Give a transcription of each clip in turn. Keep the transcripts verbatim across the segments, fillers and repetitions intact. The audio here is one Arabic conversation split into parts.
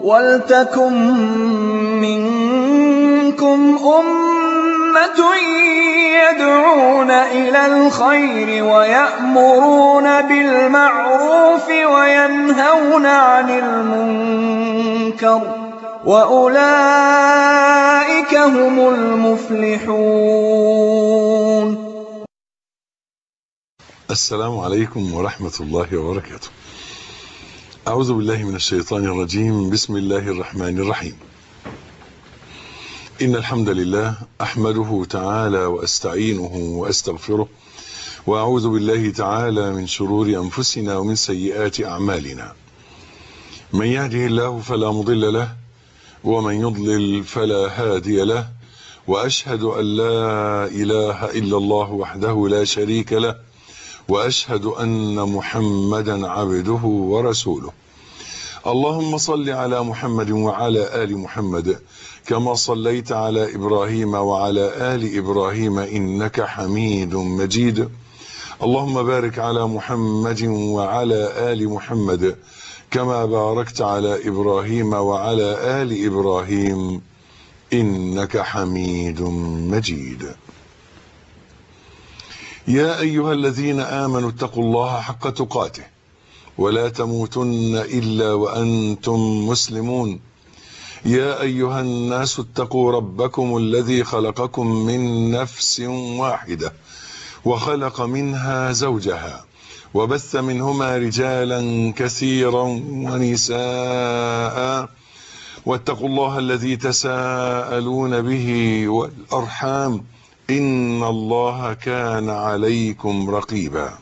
وَلْتَكُن مِّنكُمْ أُمَّةٌ يَدْعُونَ إِلَى الْخَيْرِ وَيَأْمُرُونَ بِالْمَعْرُوفِ وَيَنْهَوْنَ عَنِ الْمُنكَرِ ۚ وَأُولَٰئِكَ هُمُ الْمُفْلِحُونَ. السلام عليكم ورحمة الله وبركاته. أعوذ بالله من الشيطان الرجيم. بسم الله الرحمن الرحيم. إن الحمد لله أحمده تعالى وأستعينه وأستغفره، وأعوذ بالله تعالى من شرور أنفسنا ومن سيئات أعمالنا. من يهده الله فلا مضل له، ومن يضلل فلا هادي له، وأشهد أن لا إله إلا الله وحده لا شريك له، وأشهد أن محمدا عبده ورسوله. اللهم صل على محمد وعلى آل محمد كما صليت على إبراهيم وعلى آل إبراهيم إنك حميد مجيد. اللهم بارك على محمد وعلى آل محمد كما باركت على إبراهيم وعلى آل إبراهيم إنك حميد مجيد. يا أيها الذين آمنوا اتقوا الله حق تقاته ولا تموتن إلا وأنتم مسلمون. يا أيها الناس اتقوا ربكم الذي خلقكم من نفس واحدة وخلق منها زوجها وبث منهما رجالا كثيرا ونساء، واتقوا الله الذي تساءلون به والأرحام إن الله كان عليكم رقيبا.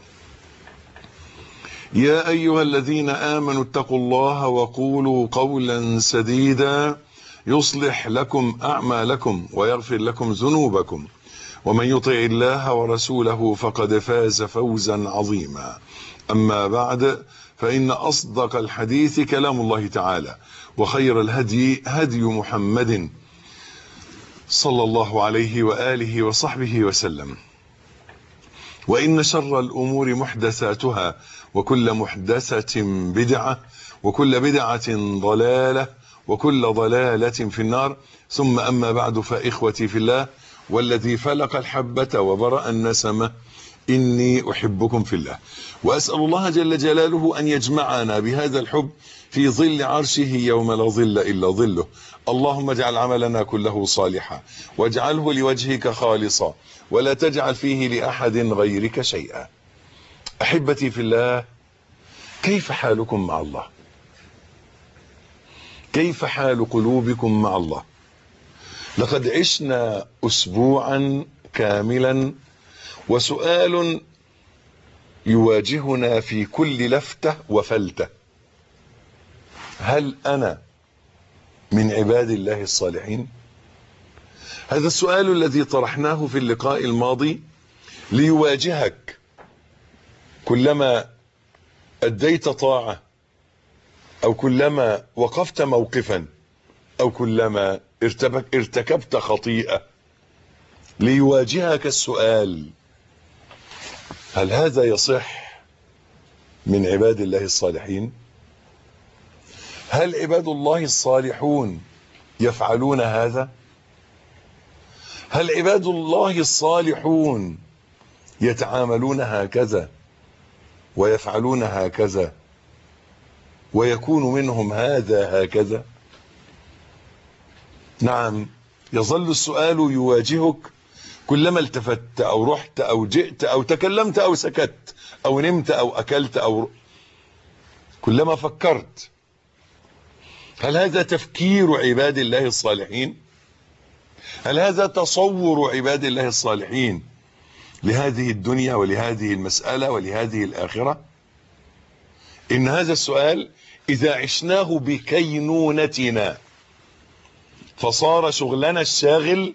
يا أيها الذين آمنوا اتقوا الله وقولوا قولا سديدا يصلح لكم أعمالكم ويغفر لكم ذنوبكم، ومن يطع الله ورسوله فقد فاز فوزا عظيما. أما بعد، فإن أصدق الحديث كلام الله تعالى، وخير الهدي هدي محمد صلى الله عليه وآله وصحبه وسلم. وإن شر الأمور محدثاتها، وكل محدثة بدعة، وكل بدعة ضلالة، وكل ضلالة في النار. ثم أما بعد، فإخوتي في الله والذي فلق الحبة وبرأ النسمة، إني أحبكم في الله، وأسأل الله جل جلاله أن يجمعنا بهذا الحب في ظل عرشه يوم لا ظل إلا ظله. اللهم اجعل عملنا كله صالحا، واجعله لوجهك خالصا، ولا تجعل فيه لأحد غيرك شيئا. أحبتي في الله، كيف حالكم مع الله؟ كيف حال قلوبكم مع الله؟ لقد عشنا أسبوعا كاملا، وسؤال يواجهنا في كل لفتة وفلتة: هل أنا من عباد الله الصالحين؟ هذا السؤال الذي طرحناه في اللقاء الماضي ليواجهك كلما أديت طاعة، أو كلما وقفت موقفا، أو كلما ارتكبت خطيئة، ليواجهك السؤال: هل هذا يصح من عباد الله الصالحين؟ هل عباد الله الصالحون يفعلون هذا؟ هل عباد الله الصالحون يتعاملون هكذا ويفعلون هكذا ويكون منهم هذا هكذا؟ نعم، يظل السؤال يواجهك كلما التفت أو رحت أو جئت أو تكلمت أو سكت أو نمت أو أكلت، أو كلما فكرت. هل هذا تفكير عباد الله الصالحين؟ هل هذا تصور عباد الله الصالحين لهذه الدنيا ولهذه المسألة ولهذه الآخرة؟ إن هذا السؤال إذا عشناه بكينونتنا فصار شغلنا الشاغل،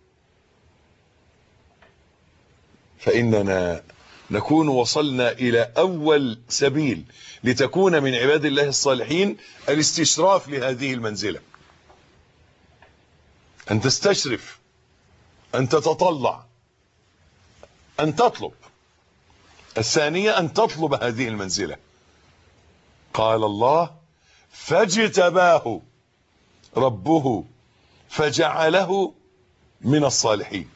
فإننا نكون وصلنا إلى أول سبيل لتكون من عباد الله الصالحين: الاستشراف لهذه المنزلة، أن تستشرف، أن تتطلع، أن تطلب. الثانية أن تطلب هذه المنزلة. قال الله: فاجتباه ربه فجعله من الصالحين.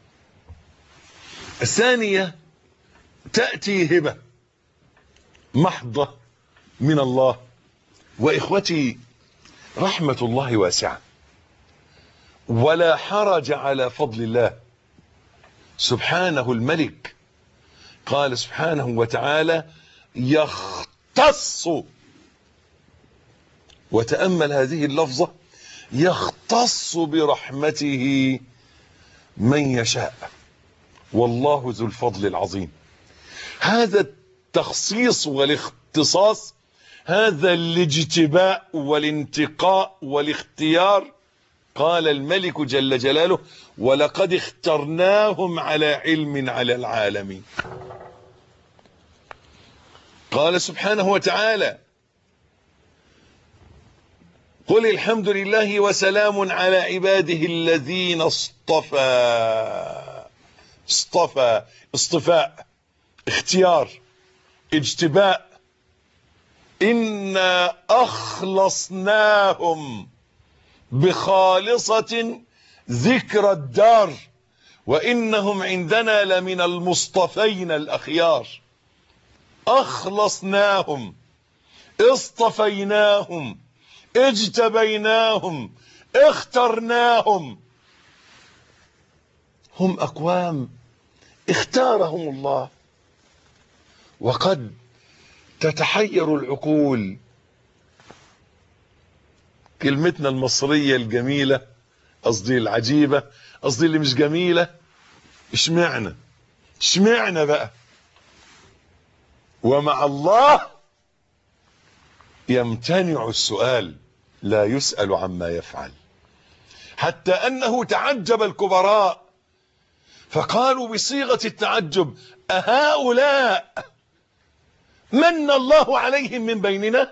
الثانية تأتي هبة محضة من الله. وإخوتي رحمة الله واسعة ولا حرج على فضل الله سبحانه الملك. قال سبحانه وتعالى يختص، وتأمل هذه اللفظة، يختص برحمته من يشاء والله ذو الفضل العظيم. هذا التخصيص والاختصاص، هذا الاجتباء والانتقاء والاختيار، قال الملك جل جلاله ولقد اخترناهم على علم على العالمين. قال سبحانه وتعالى قل الحمد لله وسلام على عباده الذين اصطفى. اصطفى، اصطفاء، اختيار، اجتباء. إنا أخلصناهم بخالصة ذكر الدار وإنهم عندنا لمن المصطفين الأخيار. أخلصناهم، اصطفيناهم، اجتبيناهم، اخترناهم. هم أقوام اختارهم الله. وقد تتحير العقول، كلمتنا المصرية الجميلة، قصدي العجيبة، قصدي اللي مش جميلة، اشمعنا اشمعنا بقى. ومع الله يمتنع السؤال، لا يسأل عما يفعل، حتى أنه تعجب الكبراء فقالوا بصيغة التعجب أهؤلاء من الله عليهم من بيننا؟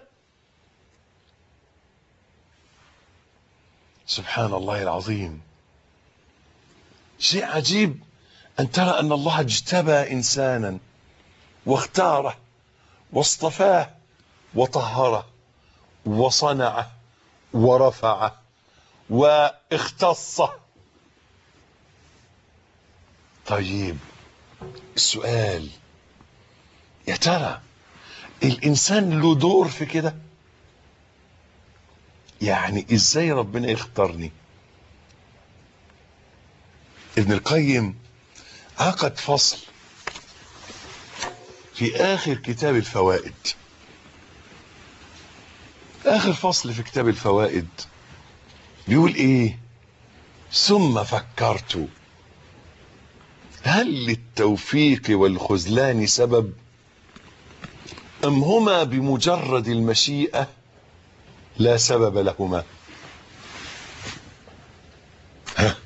سبحان الله العظيم. شيء عجيب أن ترى أن الله اجتبى إنسانا واختاره واصطفاه وطهره وصنعه ورفعه واختصه. طيب السؤال، يا ترى الإنسان له دور في كده؟ يعني إزاي ربنا يختارني؟ ابن القيم عقد فصل في آخر كتاب الفوائد، آخر فصل في كتاب الفوائد، بيقول إيه؟ ثم فكرت هل للتوفيق والخذلان سبب أم هما بمجرد المشيئة لا سبب لهما؟ ها،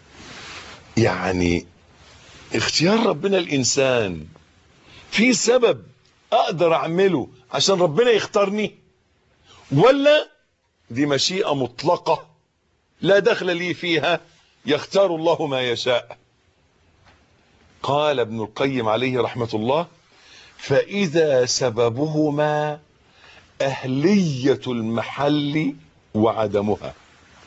يعني اختيار ربنا الإنسان في سبب أقدر أعمله عشان ربنا يختارني، ولا دي مشيئة مطلقة لا دخل لي فيها، يختار الله ما يشاء؟ قال ابن القيم عليه رحمة الله فإذا سببهما أهلية المحل وعدمها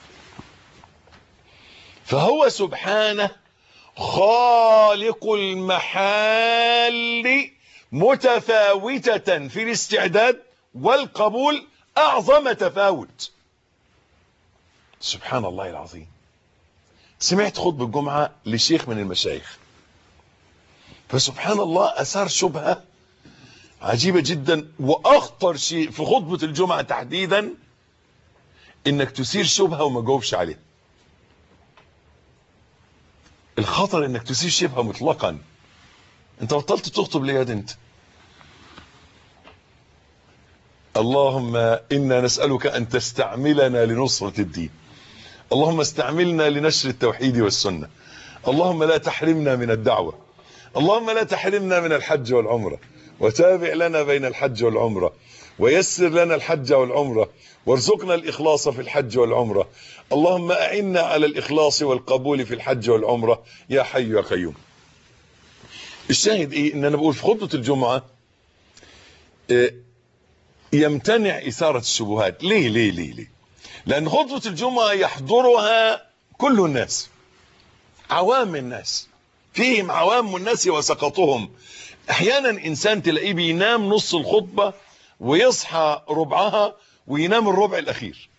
فهو سبحانه خالق المحال متفاوتة في الاستعداد والقبول أعظم تفاوت. سبحان الله العظيم. سمعت خطبة الجمعة لشيخ من المشايخ، فسبحان الله أثار شبهة عجيبة جدا، وأخطر شيء في خطبة الجمعة تحديدا إنك تثير شبهة وما تجاوبش عليها. الخطر إنك تثير شبهة مطلقا. أنت بطلت تخطب ليه يا دي أنت؟ اللهم إنا نسألك أن تستعملنا لنصرة الدين، اللهم استعملنا لنشر التوحيد والسنة، اللهم لا تحرمنا من الدعوة، اللهم لا تحرمنا من الحج والعمرة، وتابع لنا بين الحج والعمرة، ويسر لنا الحج والعمرة، وارزقنا الإخلاص في الحج والعمرة، اللهم أعنا على الإخلاص والقبول في الحج والعمرة يا حي يا قيوم. الشاهد إيه؟ إن أنا بقول في خطبة الجمعة إيه؟ يمتنع إثارة الشبهات. ليه ليه ليه ليه لأن خطبة الجمعة يحضرها كل الناس، عوام الناس، فيهم عوام الناس وسقطهم. احيانا انسان تلاقيه بينام نص الخطبة ويصحى ربعها وينام الربع الاخير،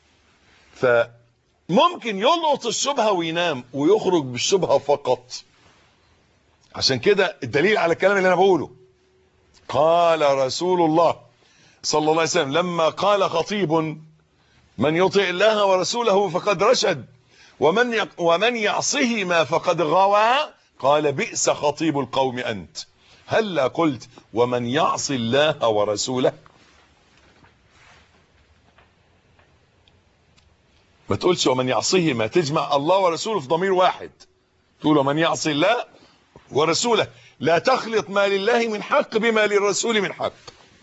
فممكن يلقط الشبهة وينام ويخرج بالشبهة فقط. عشان كده الدليل على الكلام اللي انا بقوله، قال رسول الله صلى الله عليه وسلم لما قال خطيب من يطع الله ورسوله فقد رشد ومن ومن يعصهما فقد غوى، قال بئس خطيب القوم أنت، هلا قلت ومن يعص الله ورسوله؟ ما تقولش ومن يعصهما، تجمع الله ورسوله في ضمير واحد، تقول ومن يعص الله ورسوله، لا تخلط ما لله من حق بما للرسول من حق.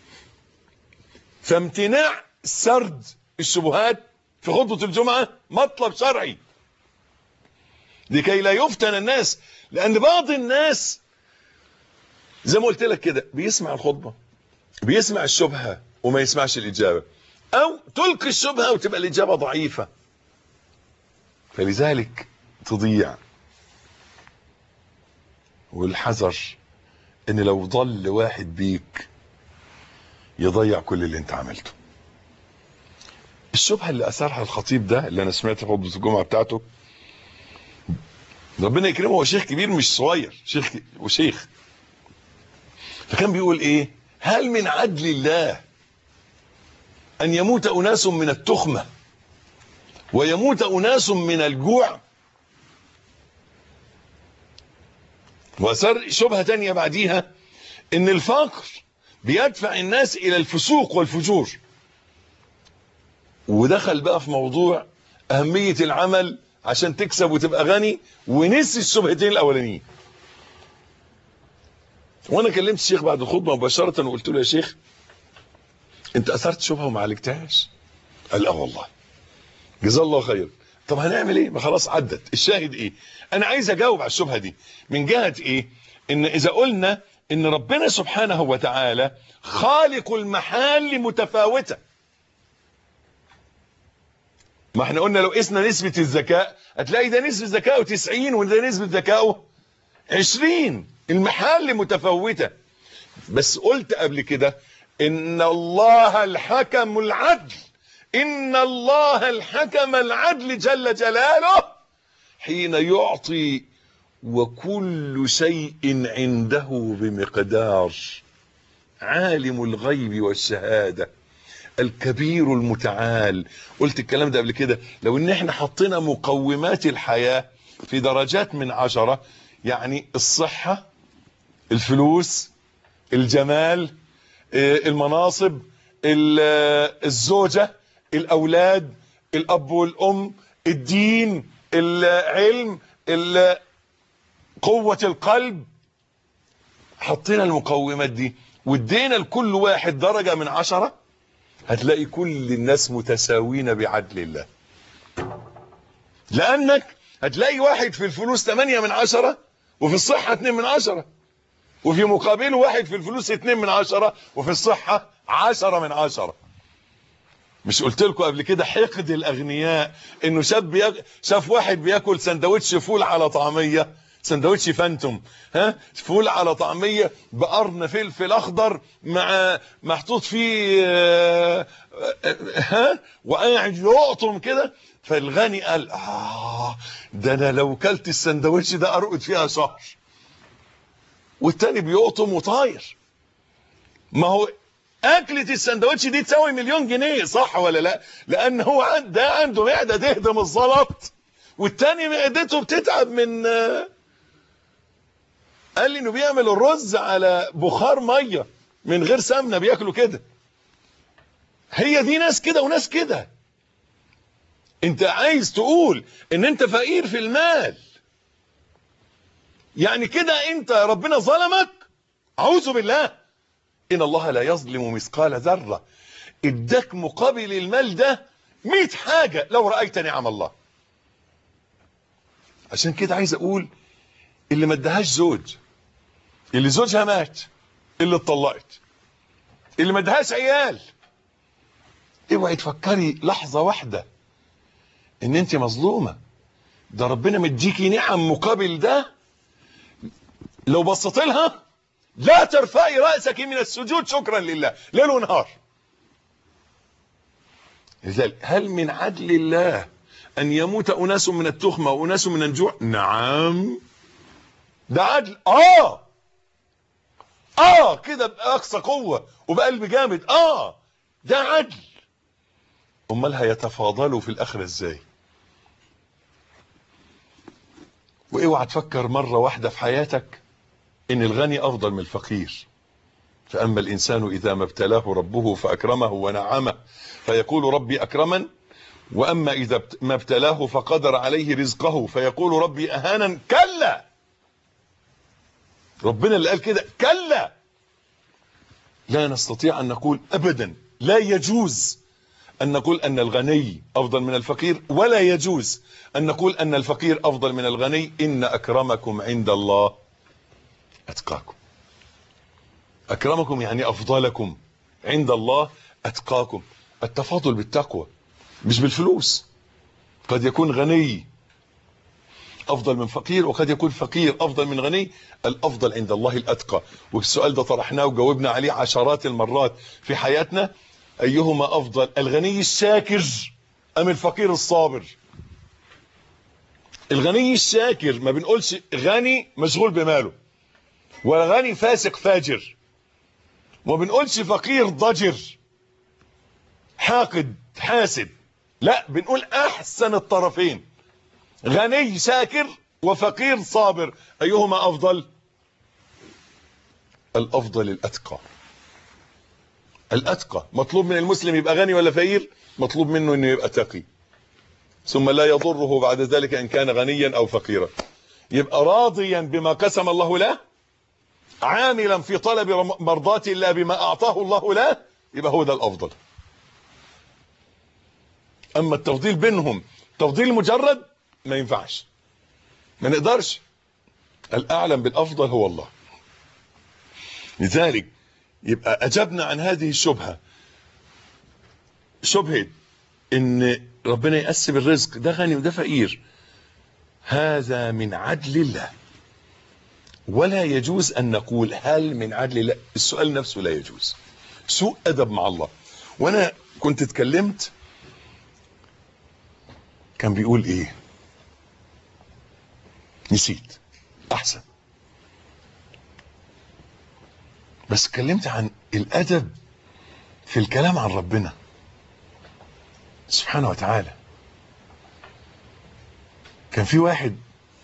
فامتناع سرد الشبهات في خطبة الجمعة مطلب شرعي لكي لا يفتن الناس، لأن بعض الناس زي ما قلت لك كده بيسمع الخطبة بيسمع الشبهة وما يسمعش الإجابة، أو تلقي الشبهة وتبقى الإجابة ضعيفة، فلذلك تضيع. والحذر ان لو ضل واحد بيك يضيع كل اللي انت عملته. الشبهة اللي اثارها الخطيب ده اللي انا سمعت في خطبة الجمعة بتاعته، ربنا يكرمه، هو شيخ كبير مش صغير، شيخ وشيخ، فكان بيقول ايه؟ هل من عدل الله ان يموت اناس من التخمة ويموت اناس من الجوع؟ وصار شبهة تانية بعديها ان الفقر بيدفع الناس الى الفسوق والفجور، ودخل بقى في موضوع اهمية العمل عشان تكسب وتبقى غني، ونسي الشبهتين الاولانيين. وانا كلمت الشيخ بعد الخطبة مباشرة وقلت له يا شيخ انت اثرت شبهة وما عالجتهاش؟ قال لا والله. جزاه الله خير. طب هنعمل ايه؟ ما خلاص عدت. الشاهد ايه؟ انا عايز اجاوب على الشبهة دي من جهة ايه؟ ان اذا قلنا ان ربنا سبحانه وتعالى خالق المحال متفاوتة، ما احنا قلنا لو قسنا نسبة الذكاء هتلاقي ده نسبة ذكائه تسعين وده نسبة ذكائه عشرين، المحال متفاوتة. بس قلت قبل كده ان الله الحكم العدل، ان الله الحكم العدل جل جلاله حين يعطي وكل شيء عنده بمقدار، عالم الغيب والشهادة الكبير المتعال. قلت الكلام ده قبل كده، لو ان احنا حطينا مقومات الحياة في درجات من عشرة، يعني الصحة، الفلوس، الجمال، المناصب، الزوجة، الاولاد، الاب والام، الدين، العلم، قوة القلب، حطينا المقومات دي وادينا لكل واحد درجة من عشرة، هتلاقي كل الناس متساوين بعدل الله. لانك هتلاقي واحد في الفلوس ثمانية من عشرة وفي الصحة اتنين من عشرة، وفي مقابله واحد في الفلوس اتنين من عشرة وفي الصحة عشرة من عشرة. مش قلت لكم قبل كده حقد الاغنياء انه شاب بيأ... شاف واحد بياكل سندوتش فول على طعمية، سندوتش فانتوم، ها، فول على طعمية بقرن فلفل اخضر مع محطوط فيه ها، وقاعد يقطم كده، فالغني قال اه ده انا لو كلت السندوتش ده ارقد فيها شهر، والتاني بيقطم وطاير. ما هو اكلة السندوتش دي تساوي مليون جنيه، صح ولا لا؟ لان هو ده عنده معدة تهضم الزلط، والتاني معدته بتتعب من، قال لي انه بيعمل الرز على بخار ميه من غير سمنه بياكلوا كده. هي دي ناس كده وناس كده. انت عايز تقول ان انت فقير في المال يعني كده انت ربنا ظلمك؟ اعوذ بالله، ان الله لا يظلم مثقال ذره. اداك مقابل المال ده مئة حاجه لو رايت نعم الله. عشان كده عايز اقول اللي ما ادهاش زوج، اللي زوجها مات، اللي اتطلقت، اللي ما ادهاش عيال، اوعي تفكري لحظه واحده ان انت مظلومة، ده ربنا مديكي نعم مقابل ده، لو بصت لها لا ترفعي رأسك من السجود شكرا لله ليل ونهار. لذلك هل من عدل الله ان يموت اناس من التخمة واناس من الجوع؟ نعم ده عدل. اه اه كده باقصى قوة وبقلب جامد، اه ده عدل. امال هيتفاضلوا في الاخرة ازاي؟ واوعى تفكر مرة واحدة في حياتك ان الغني افضل من الفقير. فاما الانسان اذا ما ابتلاه ربه فاكرمه ونعمه فيقول ربي اكرمن، واما اذا ما ابتلاه فقدر عليه رزقه فيقول ربي اهانا. كلا، ربنا اللي قال كده، كلا. لا نستطيع ان نقول ابدا، لا يجوز ان نقول ان الغني افضل من الفقير، ولا يجوز ان نقول ان الفقير افضل من الغني. ان اكرمكم عند الله اتقاكم. اكرمكم يعني افضلكم عند الله اتقاكم. التفاضل بالتقوى مش بالفلوس. قد يكون غني افضل من فقير، وقد يكون فقير افضل من غني. الافضل عند الله الاتقى. والسؤال ده طرحناه وجاوبنا عليه عشرات المرات في حياتنا. ايهما افضل، الغني الشاكر ام الفقير الصابر؟ الغني الشاكر ما بنقولش غني مشغول بماله، ولا غني فاسق فاجر، وما بنقولش فقير ضجر حاقد حاسد. لا، بنقول احسن الطرفين، غني شاكر وفقير صابر. ايهما افضل؟ الافضل الاتقى. الاتقى. مطلوب من المسلم يبقى غني ولا فقير؟ مطلوب منه انه يبقى تقي، ثم لا يضره بعد ذلك ان كان غنيا او فقيرا. يبقى راضيا بما قسم الله له، عاملا في طلب مرضات الله بما اعطاه الله له، يبقى هو ده الافضل. اما التفضيل بينهم تفضيل مجرد ما ينفعش، ما نقدرش. الاعلم بالافضل هو الله. لذلك يبقى اجبنا عن هذه الشبهة، شبهة ان ربنا يقسم الرزق، ده غني وده فقير. هذا من عدل الله، ولا يجوز ان نقول هل من عدل الله. السؤال نفسه لا يجوز، سوء ادب مع الله. وانا كنت اتكلمت، كان بيقول ايه نسيت، احسن. بس اتكلمت عن الادب في الكلام عن ربنا سبحانه وتعالى. كان في واحد،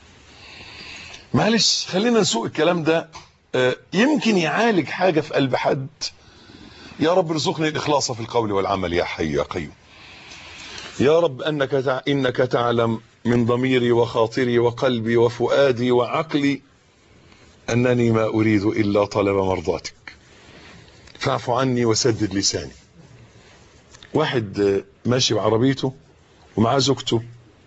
معلش خلينا نسوق الكلام ده، يمكن يعالج حاجة في قلب حد. يا رب ارزقني الإخلاص في القول والعمل يا حي يا قيوم. يا رب أنك تع... إنك تعلم من ضميري وخاطري وقلبي وفؤادي وعقلي أنني ما أريد إلا طلب مرضاتك، فاعف عني وسدد لساني. واحد ماشي بعربيته ومعاه زوجته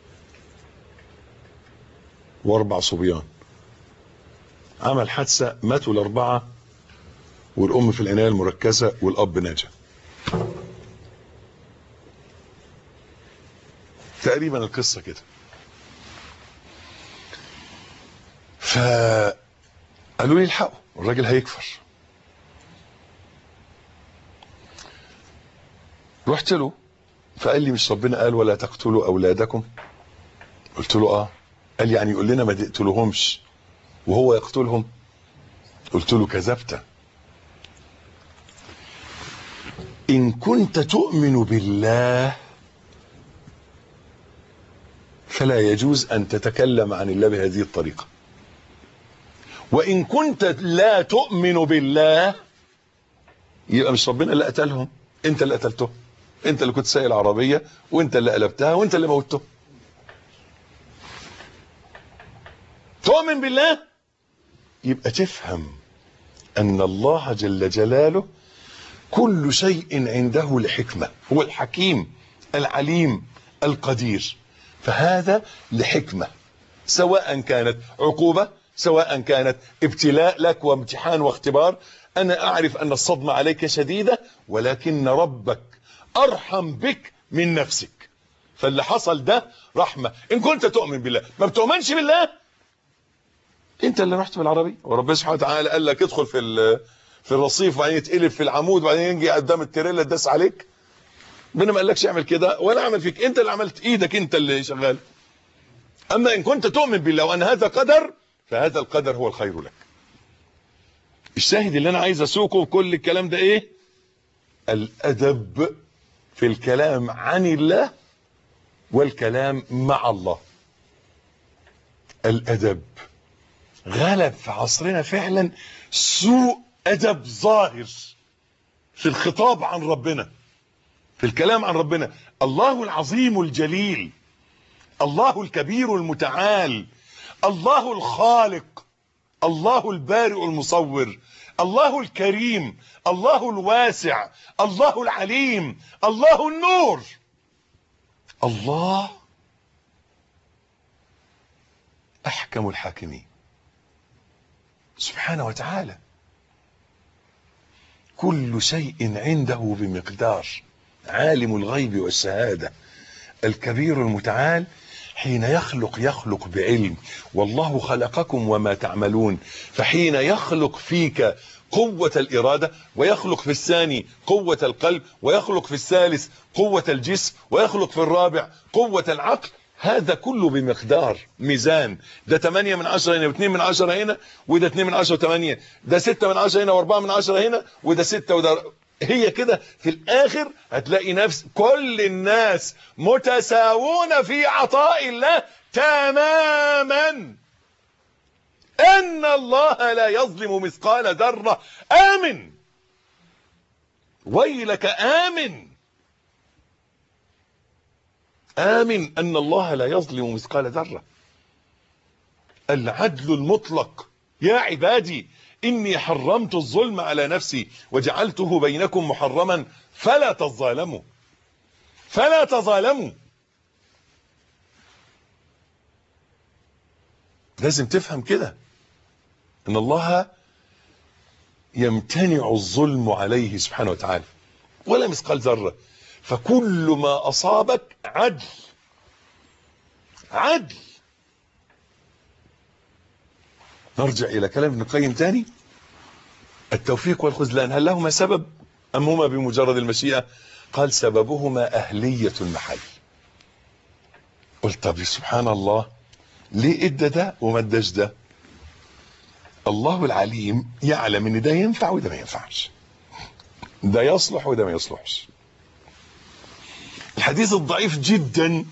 واربع صبيان، عمل حادثة، ماتوا الاربعة، والام في العناية المركزة والاب نجا. تقريبا القصة كده. فقالوا لي الحقوا الراجل هيكفر. رحت له فقال لي مش ربنا قال ولا تقتلوا اولادكم؟ قلت له اه. قال يعني يقول لنا ما تقتلوهمش وهو يقتلهم؟ قلت له كذبت. ان كنت تؤمن بالله فلا يجوز ان تتكلم عن الله بهذه الطريقة، وان كنت لا تؤمن بالله يبقى مش ربنا اللي قتلهم، انت اللي قتلته، انت اللي كنت سايق العربية وانت اللي قلبتها وانت اللي موتته. تؤمن بالله يبقى تفهم ان الله جل جلاله كل شيء عنده لحكمة، هو الحكيم العليم القدير، فهذا لحكمة، سواء كانت عقوبة سواء كانت ابتلاء لك وامتحان واختبار. انا اعرف ان الصدمة عليك شديدة، ولكن ربك ارحم بك من نفسك، فاللي حصل ده رحمة. ان كنت تؤمن بالله. ما بتؤمنش بالله انت اللي رحت بالعربي، وربنا سبحانه وتعالى قال لك ادخل في في الرصيف وبعدين يتقلب في العمود وبعدين يجي قدام التريلا تداس عليك. ربنا ما قالكش اعمل كده ولا عمل فيك، انت اللي عملت، ايدك انت اللي شغال. اما ان كنت تؤمن بالله وان هذا قدر فهذا القدر هو الخير لك. الشاهد اللي انا عايز اسوقه بكل الكلام ده ايه؟ الادب في الكلام عن الله والكلام مع الله. الادب غلب في عصرنا فعلا سوء ادب ظاهر في الخطاب عن ربنا، في الكلام عن ربنا. الله العظيم الجليل، الله الكبير المتعال، الله الخالق، الله البارئ المصور، الله الكريم، الله الواسع، الله العليم، الله النور. الله احكم الحاكمين سبحانه وتعالى. كل شيء عنده بمقدار. عالم الغيب والشهادة الكبير المتعال حين يخلق يخلق بعلم. والله خلقكم وما تعملون. فحين يخلق فيك قوة الإرادة، ويخلق في الثاني قوة القلب، ويخلق في الثالث قوة الجسم، ويخلق في الرابع قوة العقل، هذا كله بمقدار ميزان. ده تمانية من عشرة هنا واثنين من عشرة هنا، وده اتنين من عشرة وثمانية، ده ستة من عشرة هنا واربعة من عشرة هنا، وده ستة وده. هي كده في الاخر هتلاقي نفس كل الناس متساوون في عطاء الله تماما. ان الله لا يظلم مثقال ذرة. امن ويلك، امن آمن أن الله لا يظلم مثقال ذرة. العدل المطلق. يا عبادي إني حرمت الظلم على نفسي وجعلته بينكم محرما فلا تظالموا، فلا تظالموا. لازم تفهم كده إن الله يمتنع الظلم عليه سبحانه وتعالى ولا مثقال ذرة. فكل ما أصابك عدل، عدل. نرجع إلى كلام ابن القيم تاني. التوفيق والخذلان هل لهما سبب أم هما بمجرد المشيئة؟ قال سببهما أهلية المحل. قلت طب سبحان الله، ليه ادى ده وما اداش ده؟ الله العليم يعلم ان ده ينفع وده ما ينفعش، ده يصلح وده ما يصلحش. الحديث الضعيف جدا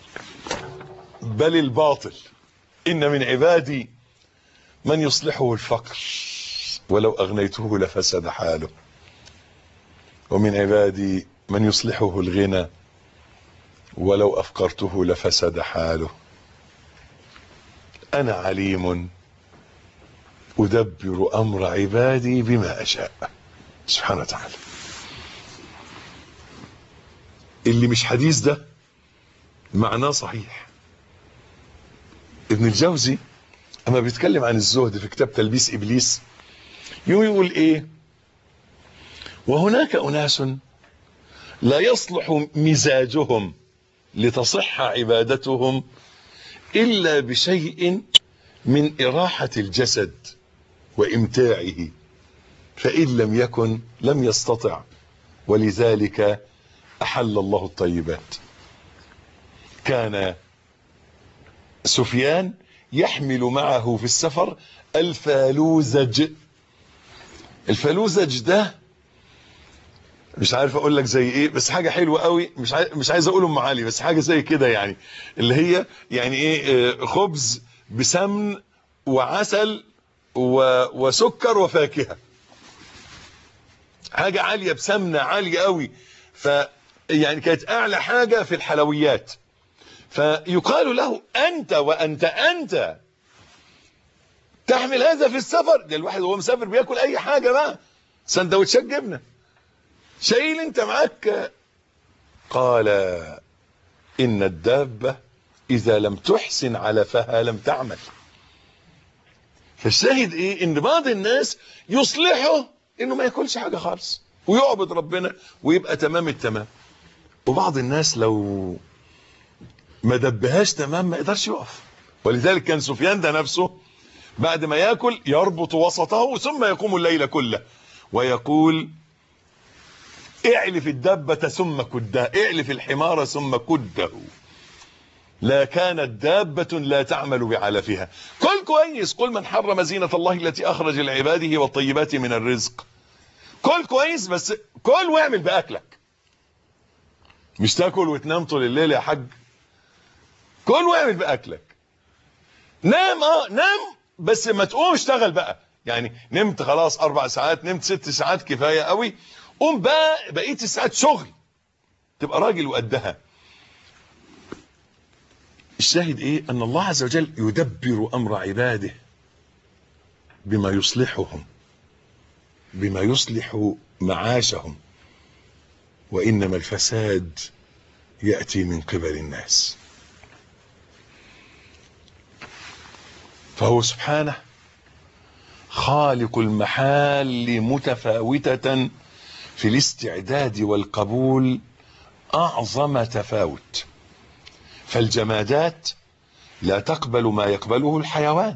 بل الباطل: إن من عبادي من يصلحه الفقر ولو أغنيته لفسد حاله، ومن عبادي من يصلحه الغنى ولو أفقرته لفسد حاله. أنا عليم أدبر أمر عبادي بما أشاء سبحانه وتعالى. اللي مش حديث ده معناه صحيح. ابن الجوزي اما بيتكلم عن الزهد في كتاب تلبيس ابليس يقول ايه: وهناك اناس لا يصلح مزاجهم لتصح عبادتهم الا بشيء من اراحة الجسد وامتاعه، فان لم يكن لم يستطع، ولذلك احل الله الطيبات. كان سفيان يحمل معه في السفر الفالوزج. الفالوزج ده مش عارف اقول لك زي ايه، بس حاجه حلوه قوي، مش عايز مش عايز اقول ام علي، بس حاجه زي كده يعني، اللي هي يعني ايه، خبز بسمن وعسل وسكر وفاكهه، حاجه عاليه بسمنه عاليه قوي، ف يعني كانت اعلى حاجه في الحلويات. فيقال له: انت وانت انت تحمل هذا في السفر؟ ده الواحد وهو مسافر بياكل اي حاجه بقى، سندوتشات جبنه، شايل انت معاك. قال: ان الدابه اذا لم تحسن علفها لم تعمل. فالشاهد ايه؟ ان بعض الناس يصلحه انه ما ياكلش حاجه خالص ويعبد ربنا ويبقى تمام التمام، وبعض الناس لو ما دبهاش تمام ما يقدرش يقف. ولذلك كان سفيان ده نفسه بعد ما ياكل يربط وسطه ثم يقوم الليل كله ويقول اعلف الدبة ثم كده، اعلف الحمار ثم كده، لا كانت دابة لا تعمل بعلفها. كل كويس، قل من حرم زينة الله التي اخرج لعباده والطيبات من الرزق. كل كويس بس كل واعمل باكلك، مش تاكل وتنام طول الليل يا حاج. كل واعمل باكلك. نام اه نام بس ما تقوم اشتغل بقى. يعني نمت خلاص اربع ساعات، نمت ست ساعات كفايه قوي، قوم بقى بقيه الساعات شغل، تبقى راجل وقدها. الشاهد ايه؟ ان الله عز وجل يدبر امر عباده بما يصلحهم، بما يصلح معاشهم، وانما الفساد ياتي من قبل الناس. فهو سبحانه خالق المحال متفاوتة في الاستعداد والقبول أعظم تفاوت. فالجمادات لا تقبل ما يقبله الحيوان،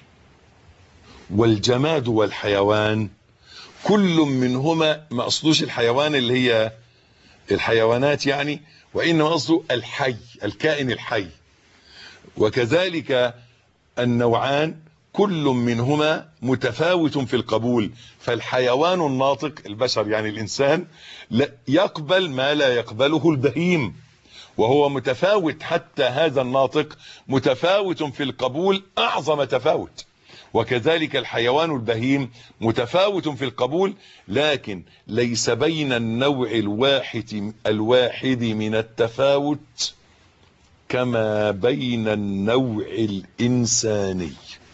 والجماد والحيوان كل منهما، ما أصلوش الحيوان اللي هي الحيوانات يعني، وإنما أصله الحي، الكائن الحي. وكذلك النوعان كل منهما متفاوت في القبول. فالحيوان الناطق البشر يعني الإنسان لا يقبل ما لا يقبله البهيم، وهو متفاوت، حتى هذا الناطق متفاوت في القبول أعظم تفاوت. وكذلك الحيوان البهيم متفاوت في القبول، لكن ليس بين النوع الواحد الواحد من التفاوت كما بين النوع الإنساني.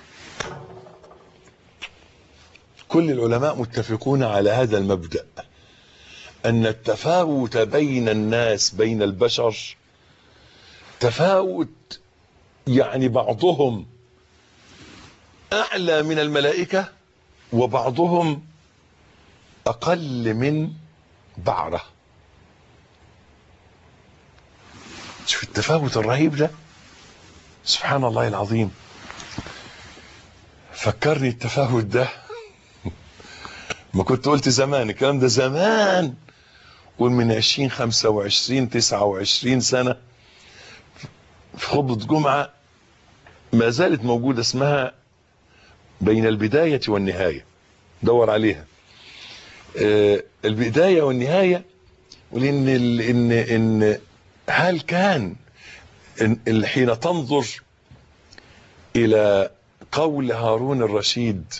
كل العلماء متفقون على هذا المبدأ، أن التفاوت بين الناس بين البشر تفاوت، يعني بعضهم أعلى من الملائكة وبعضهم أقل من بعرة. شوف التفاوت الرهيب ده، سبحان الله العظيم. فكرني التفاوت ده ما كنت قلت زمان الكلام ده زمان، قول من عشرين خمسة وعشرين تسعة وعشرين سنة، في خطبة جمعة ما زالت موجودة، اسمها بين البداية والنهاية، دور عليها. آه البداية والنهاية. ولأن إن إن هل كان إن حين تنظر إلى قول هارون الرشيد،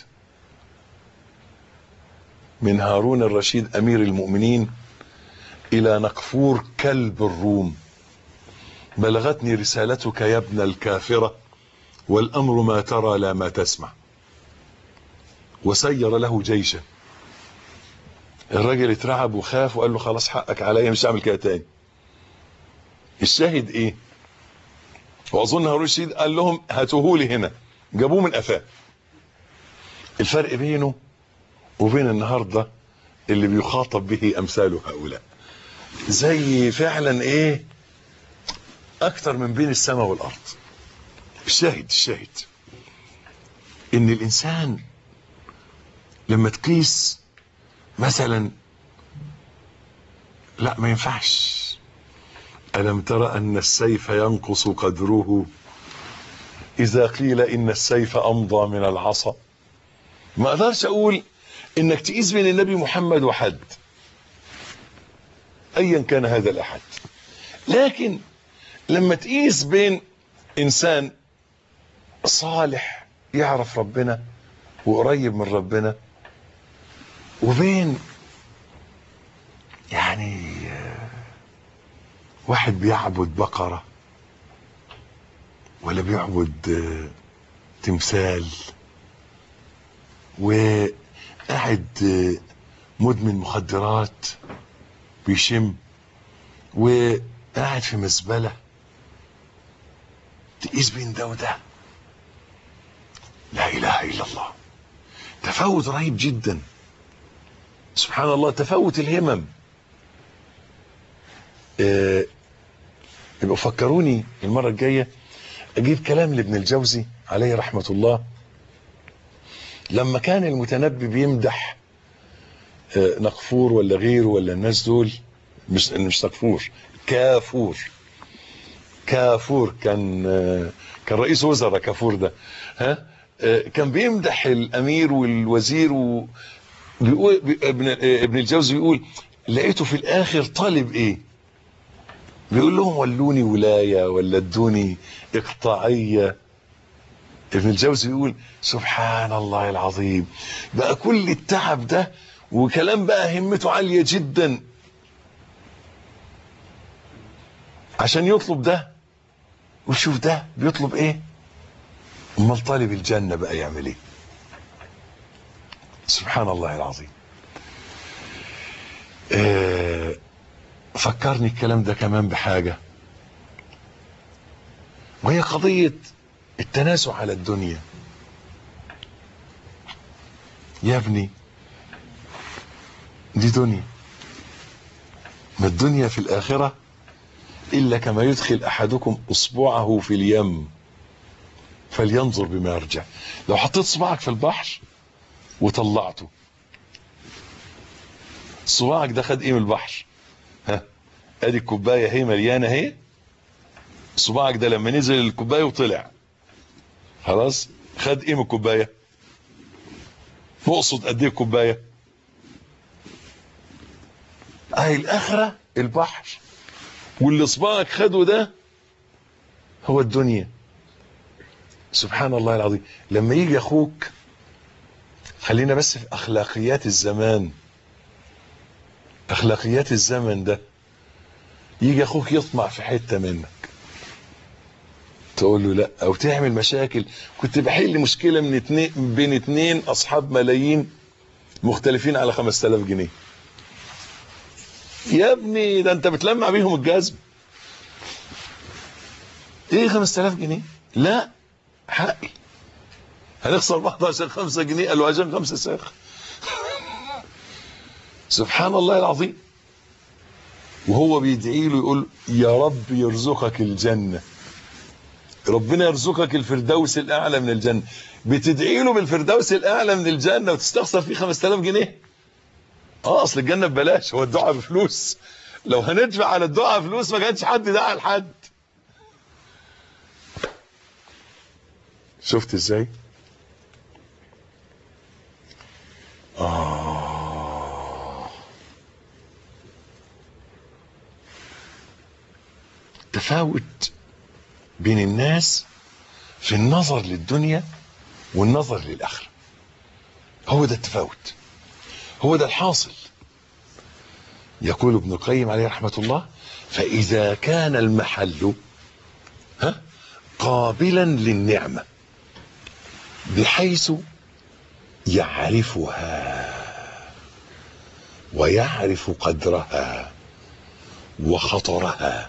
من هارون الرشيد أمير المؤمنين إلى نقفور كلب الروم: بلغتني رسالتك يا ابن الكافرة والأمر ما ترى لا ما تسمع. وسير له جيشا. الراجل اترعب وخاف وقال له خلاص حقك عليا، مش هعمل كده تاني. الشاهد ايه؟ واظن هارون الرشيد قال لهم هاتوهولي هنا، جابوه من قفاه. الفرق بينه وبين النهارده اللي بيخاطب به امثال هؤلاء زي فعلا ايه، اكتر من بين السماء والارض. الشاهد الشاهد ان الانسان لما تقيس مثلا، لا ما ينفعش. ألم ترى أن السيف ينقص قدره إذا قيل إن السيف أمضى من العصا؟ ما أقدرش أقول إنك تقيس بين النبي محمد وحد أيا كان هذا الأحد، لكن لما تقيس بين إنسان صالح يعرف ربنا وقريب من ربنا، وبين يعني واحد بيعبد بقرة ولا بيعبد تمثال، وقاعد مدمن مخدرات بيشم، وقاعد في مزبلة، تقيس بين ده وده، لا إله إلا الله. تفاوت رهيب جدا، سبحان الله. تفاوت الهمم. آه يبقوا فكروني المرة الجاية اجيب كلام لابن الجوزي عليه رحمة الله، لما كان المتنبي بيمدح نقفور ولا غيره ولا الناس دول، مش مش نقفور، كافور. كافور كان كان رئيس وزراء كافور ده، ها، كان بيمدح الامير والوزير، وبيقول ابن ابن الجوزي بيقول لقيته في الاخر طالب ايه؟ بيقول لهم ولوني ولايه ولا ادوني اقطاعيه. ابن الجوزي بيقول سبحان الله العظيم، بقى كل التعب ده وكلام بقى همته عاليه جدا عشان يطلب ده، وشوف ده بيطلب ايه. امال طالب الجنه بقى يعمل ايه؟ سبحان الله العظيم. آه فكرني الكلام ده كمان بحاجه، وهي قضيه التنازع على الدنيا. يا ابني دي دنيا، ما الدنيا في الآخرة إلا كما يدخل أحدكم أصبعه في اليم فلينظر بما يرجع. لو حطيت صباعك في البحر وطلعته، صباعك ده خد ايه من البحر؟ ها، ادي الكوبايه هي مليانه اهي، صباعك ده لما نزل الكوبايه وطلع خلاص خد ايه من الكوبايه؟ نقصد قد ايه الكوبايه؟ اهي الاخره البحر، واللي صباعك خده ده هو الدنيا. سبحان الله العظيم. لما يجي اخوك، خلينا بس في اخلاقيات الزمان، اخلاقيات الزمن ده، يجي اخوك يطمع في حته منك تقول له لا، او تعمل مشاكل. كنت بحل مشكله من اتنين بين اتنين اصحاب ملايين مختلفين على خمسة آلاف جنيه. يا ابني ده انت بتلمع بيهم الجزم. ايه خمسة آلاف جنيه؟ لا حقي، هنخسر بعض عشان خمسة جنيه. قالوا عشان خمسة ساخ. سبحان الله العظيم. وهو بيدعي له يقول يا رب يرزقك الجنة، ربنا يرزقك الفردوس الأعلى من الجنة. بتدعي له بالفردوس الأعلى من الجنة وتستخسر فيه خمسة آلاف جنيه؟ اه اصل الجنة ببلاش، هو الدعاء بفلوس. لو هندفع على الدعاء فلوس ما كانش حد دعا لحد. شفت ازاي؟ آه تفاوت بين الناس في النظر للدنيا والنظر للآخرة. هو ده التفاوت، هو ده الحاصل. يقول ابن القيم عليه رحمة الله: فإذا كان المحل ها قابلا للنعمة بحيث يعرفها ويعرف قدرها وخطرها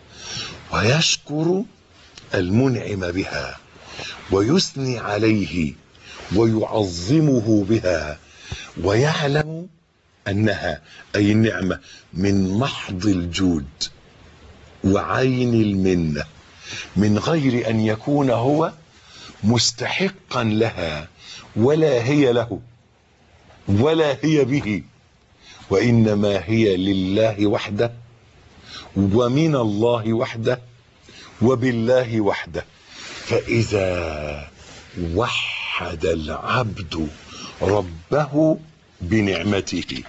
ويشكر المنعم بها ويثني عليه ويعظمه بها، ويعلم أنها أي النعمة من محض الجود وعين المنة من غير أن يكون هو مستحقا لها ولا هي له ولا هي به، وإنما هي لله وحده ومن الله وحده وبالله وحده. فإذا وحد العبد ربه بنعمته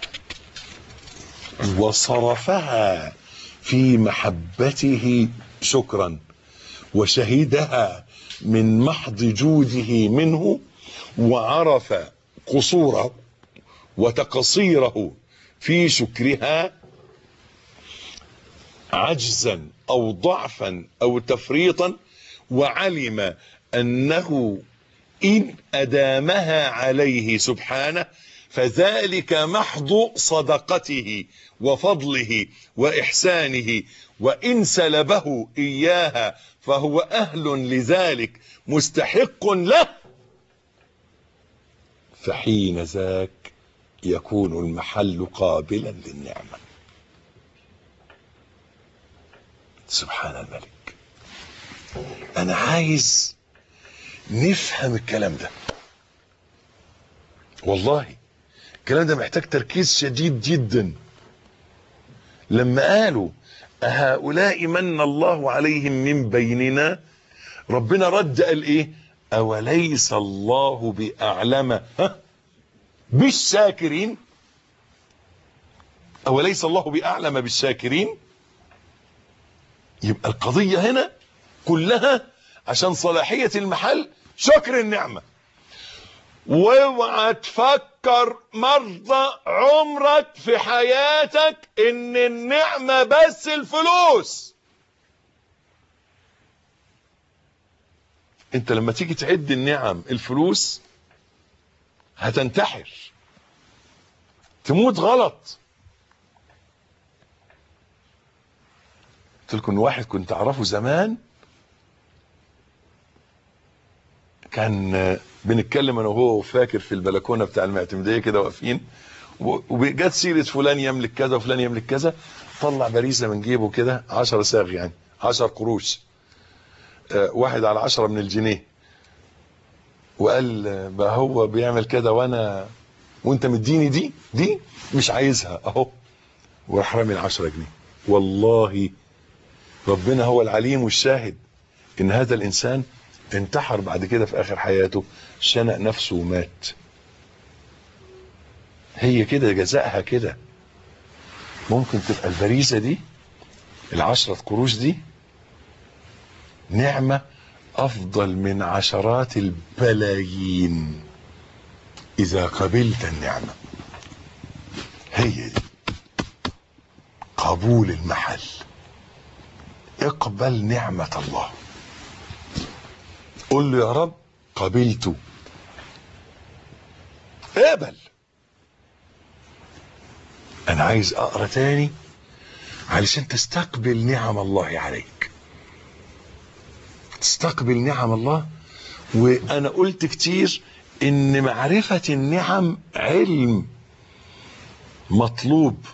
وصرفها في محبته شكرا وشهدها من محض جوده منه، وعرف قصوره وتقصيره في شكرها عجزا أو ضعفا أو تفريطا، وعلم أنه إن أدامها عليه سبحانه فذلك محض صدقته وفضله وإحسانه، وإن سلبه إياها فهو أهل لذلك مستحق له، فحين ذاك يكون المحل قابلا للنعمة. سبحان الملك. انا عايز نفهم الكلام ده، والله الكلام ده محتاج تركيز شديد جدا. لما قالوا أهؤلاء من الله عليهم من بيننا، ربنا رد قال ايه؟ أوليس الله بأعلم ها بالشاكرين؟ أوليس الله بأعلم بالشاكرين؟ يبقى القضية هنا كلها عشان صلاحية المحل شكر النعمة. واوعى تفكر مرة عمرك في حياتك ان النعمة بس الفلوس. انت لما تيجي تعد النعم الفلوس هتنتحر، تموت غلط. قلت لكم واحد كنت اعرفه زمان، كان بنتكلم انا وهو فاكر في البلكونه بتاع المعتمديه كده واقفين، وجت سيره فلان يملك كذا وفلان يملك كذا، طلع باريزه من جيبه كده عشرة صاغ، يعني عشر قروش، آه واحد على عشرة من الجنيه، وقال بقى هو بيعمل كده وانا وانت مديني دي دي مش عايزها اهو، وراح رامي العشرة جنيه. والله ربنا هو العليم والشاهد ان هذا الانسان انتحر بعد كده في اخر حياته، شنق نفسه ومات. هي كده جزائها كده. ممكن تبقى البريزة دي العشرة قروش دي نعمة افضل من عشرات البلايين اذا قبلت النعمة. هي دي قبول المحل. اقبل نعمة الله، قل له يا رب قبلته، اقبل. انا عايز اقرا تاني علشان تستقبل نعم الله عليك، تستقبل نعم الله. وانا قلت كتير ان معرفة النعم علم مطلوب.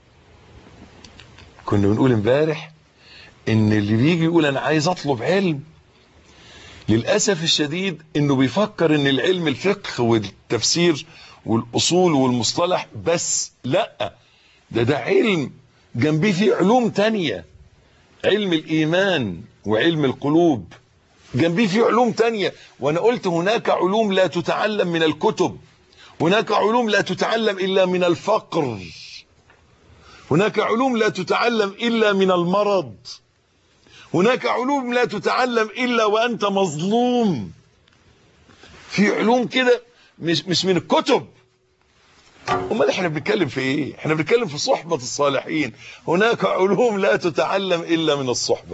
كنا بنقول امبارح ان اللي بيجي يقول انا عايز اطلب علم، للأسف الشديد انه بيفكر ان العلم الفقه والتفسير والاصول والمصطلح بس. لا، ده ده علم جنبيه فيه علوم تانية، علم الايمان وعلم القلوب جنبيه فيه علوم تانية. وانا قلت هناك علوم لا تتعلم من الكتب، هناك علوم لا تتعلم الا من الفقر، هناك علوم لا تتعلم الا من المرض، هناك علوم لا تتعلم الا وانت مظلوم. في علوم كده مش مش من الكتب. امال احنا بنتكلم في ايه؟ احنا بنتكلم في صحبة الصالحين. هناك علوم لا تتعلم الا من الصحبة،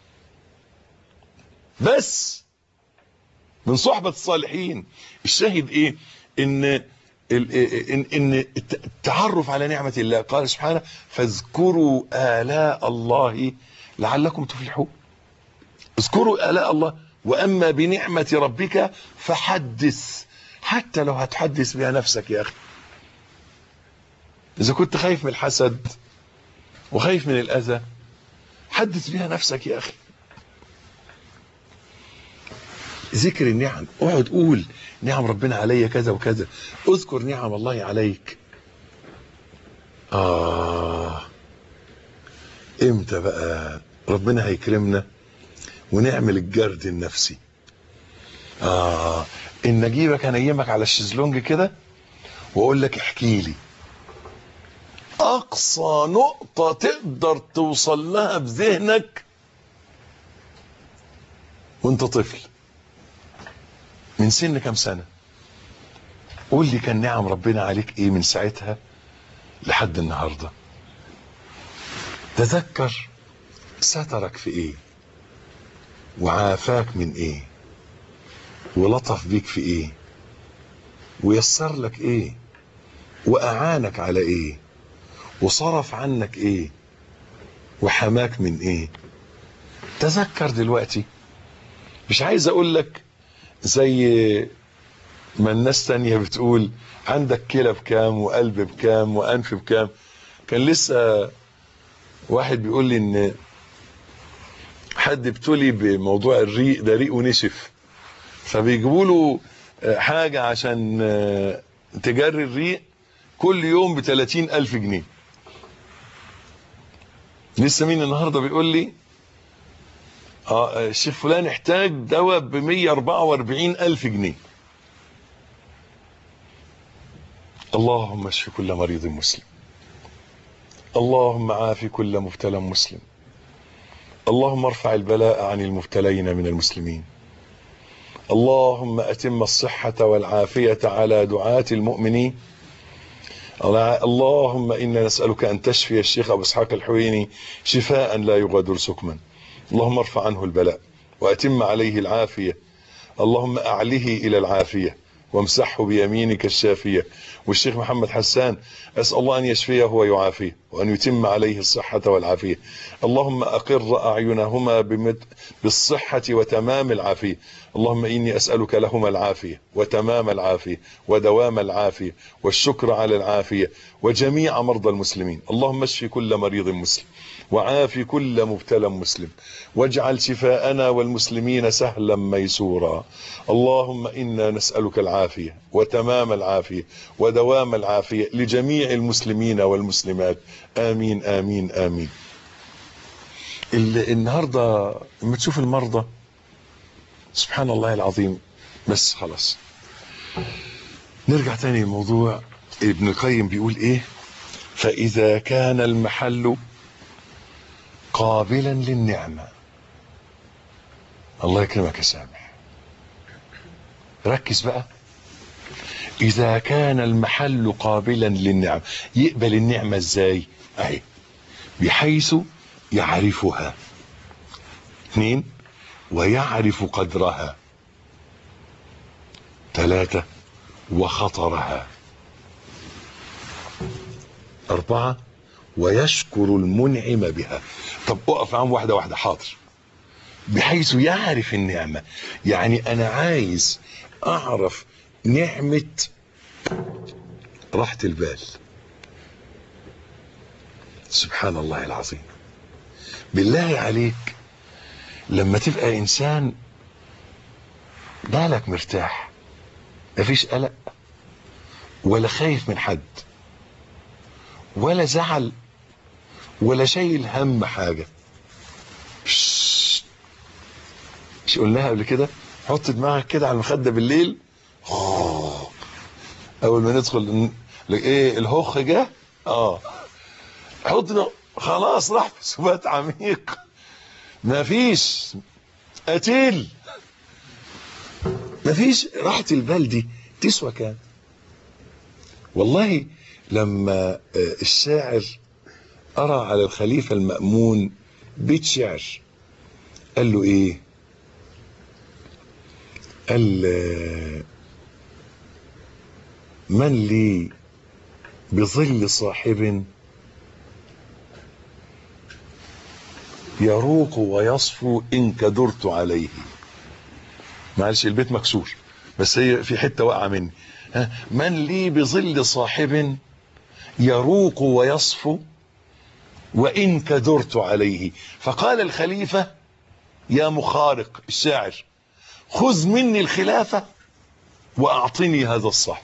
بس من صحبة الصالحين. الشاهد ايه؟ ان ان ان التعرف على نعمة الله. قال سبحانه فاذكروا آلاء الله لعلكم تفلحون. اذكروا آلاء الله، واما بنعمة ربك فحدث. حتى لو هتحدث بها نفسك يا اخي، اذا كنت خايف من الحسد وخايف من الاذى حدث بها نفسك يا اخي. ذكر النعم، اقعد قول نعم ربنا عليا كذا وكذا، اذكر نعم الله عليك. اه امتى بقى ربنا هيكرمنا ونعمل الجرد النفسي؟ اه ان اجيبك انيمك على الشезлونج كده واقول لك احكي لي اقصى نقطة تقدر توصل لها بذهنك وانت طفل من سن كام سنة. قول لي كان نعم ربنا عليك ايه من ساعتها لحد النهاردة. تذكر سترك في ايه، وعافاك من ايه، ولطف بيك في ايه، ويسر لك ايه، واعانك على ايه، وصرف عنك ايه، وحماك من ايه. تذكر دلوقتي. مش عايز اقول لك زي ما الناس تانية بتقول عندك كلى بكام وقلب بكام وانف بكام. كان لسه واحد بيقول لي ان حد ابتلي بموضوع الريق ده، ريقه نشف، فبيجيبوا له حاجة عشان تجري الريق كل يوم ب ثلاثين ألف جنيه. لسه مين النهارده بيقول لي اه الشيخ فلان احتاج دواء ب مية وأربعة وأربعين ألف جنيه. اللهم اشف كل مريض مسلم، اللهم عافي كل مبتلى مسلم، اللهم ارفع البلاء عن المبتلين من المسلمين، اللهم أتم الصحة والعافية على دعاة المؤمنين. اللهم إنا نسألك أن تشفي الشيخ أبو إسحاق الحويني شفاء لا يغادر سقما. اللهم ارفع عنه البلاء وأتم عليه العافية، اللهم أعله إلى العافية وامسحه بيمينك الشافية. والشيخ محمد حسان أسأل الله أن يشفيه ويعافيه وأن يتم عليه الصحة والعافية. اللهم أقر أعينهما بالصحة وتمام العافية. اللهم إني أسألك لهما العافية وتمام العافية ودوام العافية والشكر على العافية وجميع مرضى المسلمين. اللهم اشف كل مريض مسلم وعافي كل مبتلى مسلم واجعل شفاءنا والمسلمين سهلا ميسورا. اللهم إنا نسألك العافية وتمام العافية ودوام العافية لجميع المسلمين والمسلمات، آمين آمين آمين. النهاردة لما تشوف المرضى سبحان الله العظيم. بس خلاص نرجع تاني للموضوع. ابن القيم بيقول ايه؟ فإذا كان المحل قابلا للنعمة، الله يكرمك يا سامح، ركز بقى. إذا كان المحل قابلا للنعمة، يقبل النعمة ازاي؟ اهي بحيث يعرفها. اثنين، ويعرف قدرها. ثلاثة، وخطرها. أربعة، ويشكر المنعم بها. طب اقف معاهم واحدة واحدة. حاضر. بحيث يعرف النعمة، يعني أنا عايز أعرف نعمة راحة البال. سبحان الله العظيم. بالله عليك لما تبقى إنسان بالك مرتاح، مفيش قلق ولا خايف من حد ولا زعل ولا شايل هم حاجة. مش قلناها قبل كده؟ حط دماغك كده على المخدة بالليل، اول ما ندخل ايه الهخ جه، اه حط خلاص راح في سبات عميق، مفيش قتيل، مفيش. راحة البال دي تسوى كام؟ والله لما الشاعر أرى على الخليفة المأمون بيت شعر قال له ايه؟ قال من لي بظل صاحب يروق ويصفو إن كدرت عليه. معلش البيت مكسور بس هي في حتة واقعة مني. من لي بظل صاحب يروق ويصفو وإن كدرت عليه. فقال الخليفة يا مخارق الشاعر خذ مني الخلافة وأعطني هذا الصاحب.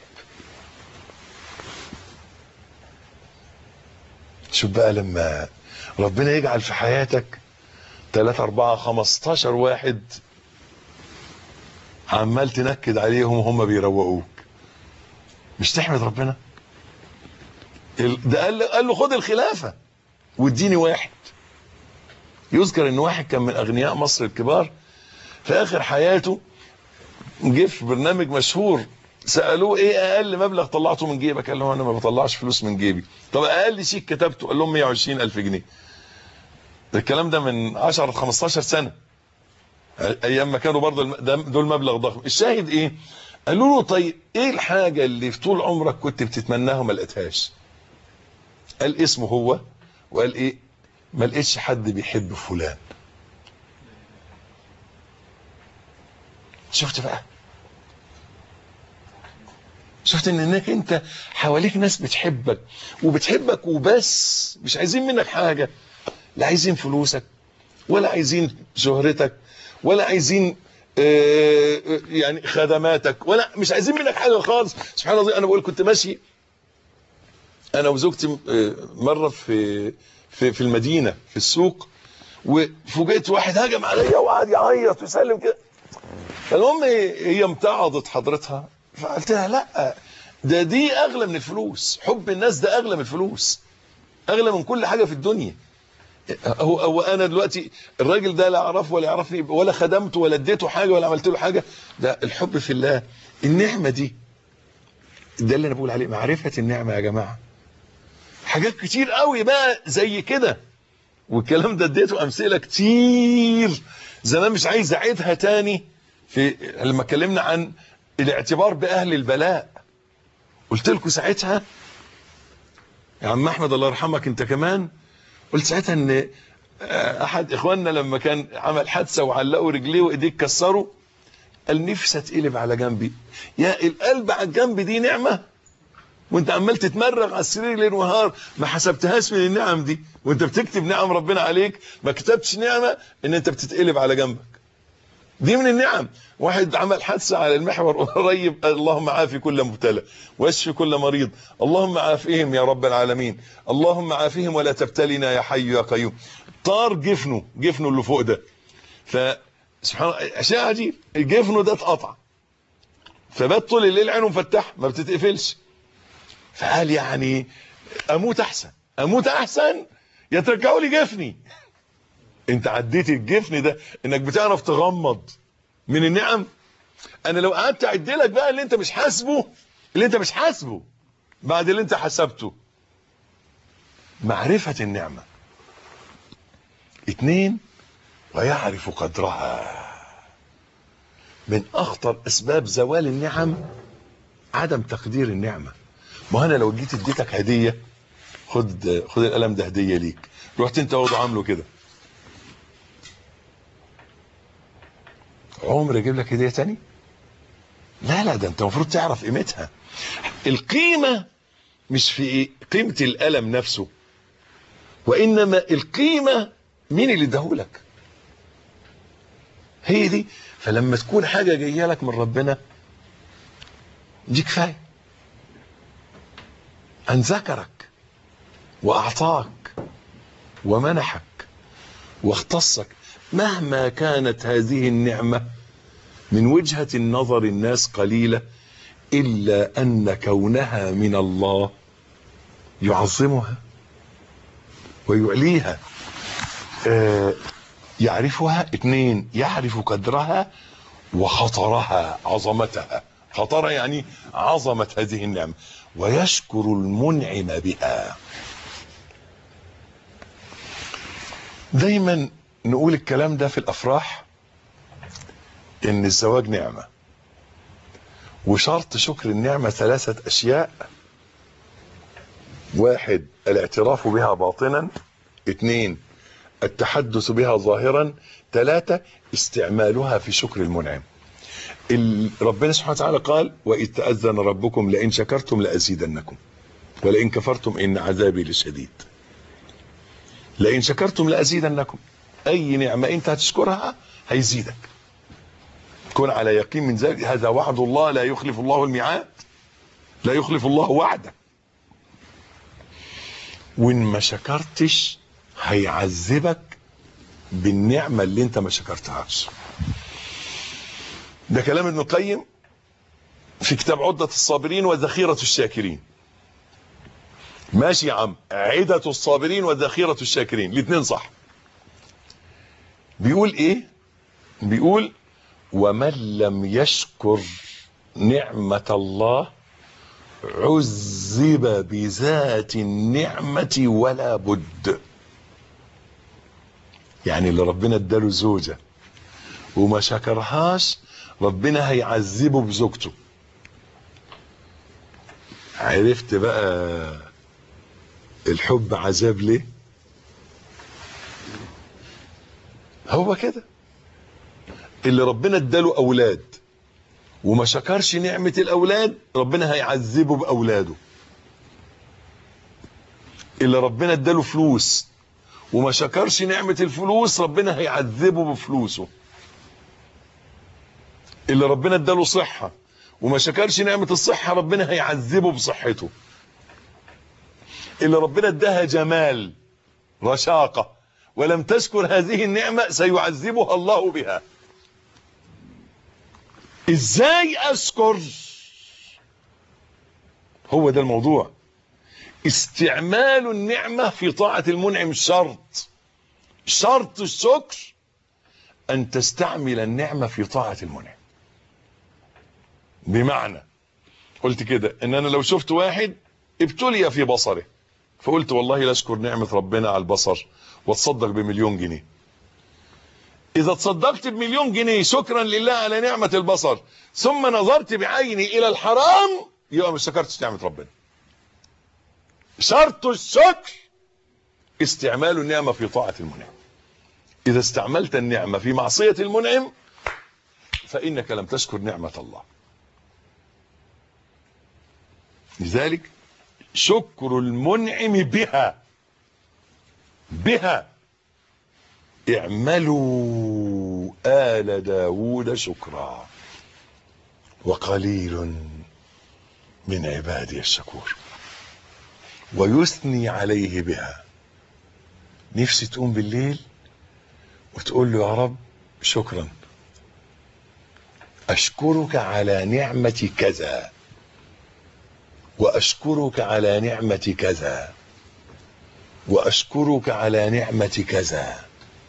شوف بقى لما ربنا يجعل في حياتك ثلاثة أربعة خمستاشر واحد عمال تنكد عليهم وهم بيروقوك، مش تحمد ربنا؟ ده قال له, قال له خد الخلافة واديني واحد. يذكر ان واحد كان من اغنياء مصر الكبار في اخر حياته جه في برنامج مشهور سألوه ايه اقل مبلغ طلعته من جيبك؟ قال له انا ما بطلعش فلوس من جيبي. طب اقل شيك كتبته؟ قال لهم مية وعشرين الف جنيه. ده الكلام ده من عشرة خمستاشر سنة، ايام ما كانوا برضه دول مبلغ ضخم. الشاهد ايه؟ قالوا له طيب ايه الحاجة اللي في طول عمرك كنت بتتمناها وما لقيتهاش؟ قال اسمه هو، وقال ايه؟ ما لقيتش حد بيحب فلان. شفت بقى؟ شفت ان انك انت حواليك ناس بتحبك وبتحبك وبس، مش عايزين منك حاجة، لا عايزين فلوسك ولا عايزين شهرتك، ولا عايزين آه يعني خدماتك، ولا مش عايزين منك حاجه خالص. سبحان الله. انا بقول كنت ماشي انا وزوجتي مره في في في المدينه في السوق، وفوجئت واحد هجم عليا وقعد يعيط ويسلم كده. فالمهم هي امتعضت حضرتها، فقلت لها لا، ده دي اغلى من الفلوس. حب الناس ده اغلى من الفلوس، اغلى من كل حاجه في الدنيا. هو هو انا دلوقتي الراجل ده لا اعرفه ولا يعرفني ولا خدمته ولا اديته حاجه ولا عملت له حاجه، ده الحب في الله. النعمه دي ده اللي انا بقول عليه معرفه النعمه يا جماعه. حاجات كتير قوي بقى زي كده، والكلام ده اديته امثله كتير زمان مش عايز اعيدها تاني. في لما اتكلمنا عن الاعتبار باهل البلاء قلت لكم ساعتها يا عم احمد الله يرحمك انت كمان، قلت ساعتها ان احد اخواننا لما كان عمل حادثه وعلقوا رجليه وايديه اتكسروا، قال نفسي اتقلب على جنبي. يا القلب على الجنب دي نعمه، وانت عمال تتمرغ على السرير ليل ونهار، ما حسبتهاش من النعم دي. وانت بتكتب نعم ربنا عليك ما كتبتش نعمه ان انت بتتقلب على جنبك، دي من النعم. واحد عمل حادثه على المحور قريب، اللهم عافي كل مبتلى واشفي كل مريض، اللهم عافيهم يا رب العالمين، اللهم عافيهم ولا تبتلنا يا حي يا قيوم. طار جفنه جفنه اللي فوق ده، فسبحان الله اشياء عجيب، الجفنه ده اتقطع، فبات طول الليل عينه مفتحه ما بتتقفلش. فقال يعني اموت احسن، اموت احسن يا ترجعوا لي جفني. انت عديت الجفن ده انك بتعرف تغمض من النعم. انا لو قعدت اعد لك بقى اللي انت مش حاسبه، اللي انت مش حاسبه بعد اللي انت حسبته. معرفة النعمة. اتنين، ويعرف قدرها. من اخطر اسباب زوال النعم عدم تقدير النعمة. ما انا لو جيت اديتك هدية، خد خد القلم ده هدية ليك، رحت انت واخده عامله كده، عمر اجيب لك هديه تاني؟ لا لا، ده انت المفروض تعرف قيمتها. القيمه مش في قيمه القلم نفسه، وانما القيمه مين اللي اداهولك، هي دي. فلما تكون حاجه جايه لك من ربنا دي كفايه ان ذكرك واعطاك ومنحك واختصك، مهما كانت هذه النعمة من وجهة النظر الناس قليلة، إلا أن كونها من الله يعظمها ويعليها. آه يعرفها. اثنين، يعرف قدرها وخطرها، عظمتها. خطرها يعني عظمة هذه النعمة، ويشكر المنعم بها. دايما نقول الكلام ده في الافراح، ان الزواج نعمة، وشرط شكر النعمة ثلاثة اشياء: واحد، الاعتراف بها باطنا. اثنين، التحدث بها ظاهرا. ثلاثة، استعمالها في شكر المنعم. ربنا سبحانه وتعالى قال: وإذ تأذن ربكم لئن شكرتم لأزيدنكم ولئن كفرتم إن عذابي لشديد. لئن شكرتم لأزيدنكم، أي نعمة أنت هتشكرها هيزيدك. كن على يقين من ذلك، هذا وعد الله لا يخلف الله الميعاد، لا يخلف الله وعده. وإن ما شكرتش هيعذبك بالنعمة اللي أنت ما شكرتهاش. ده كلام ابن القيم في كتاب عدة الصابرين وذخيرة الشاكرين. ماشي يا عم، عدة الصابرين وذخيرة الشاكرين، الاثنين صح. بيقول ايه؟ بيقول: ومن لم يشكر نعمة الله عذب بذات النعمة ولا بد. يعني اللي ربنا اداله زوجة وما شكرهاش ربنا هيعذبه بزوجته. عرفت بقى الحب عذاب ليه؟ هو كده. اللي ربنا اداله اولاد وما شكرش نعمة الاولاد ربنا هيعذبه باولاده. اللي ربنا اداله فلوس وما شكرش نعمة الفلوس ربنا هيعذبه بفلوسه. اللي ربنا اداله صحة وما شكرش نعمة الصحة ربنا هيعذبه بصحته. اللي ربنا اداها جمال رشاقة ولم تشكر هذه النعمة سيعذبها الله بها. ازاي اشكر؟ هو ده الموضوع. استعمال النعمة في طاعة المنعم شرط. شرط الشكر ان تستعمل النعمة في طاعة المنعم. بمعنى قلت كده ان انا لو شفت واحد ابتلي في بصره فقلت والله لا اشكر نعمة ربنا على البصر واتصدق بمليون جنيه. اذا تصدقت بمليون جنيه شكرا لله على نعمة البصر ثم نظرت بعيني الى الحرام يبقى ما شكرتش نعمة ربنا. شرط الشكر استعمال النعمة في طاعة المنعم. اذا استعملت النعمة في معصية المنعم فانك لم تشكر نعمة الله. لذلك شكر المنعم بها بها اعملوا آل داود شكرا وقليل من عبادي الشكور. ويثني عليه بها. نفسي تقوم بالليل وتقول له يا رب شكرا أشكرك على نعمة كذا وأشكرك على نعمة كذا وأشكرك على نعمة كذا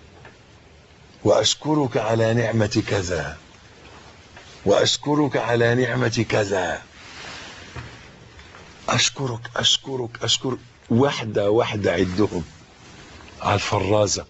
وأشكرك على نعمة كذا وأشكرك على نعمة كذا. أشكرك أشكرك أشكرك واحدة واحدة عدهم على الفرازة.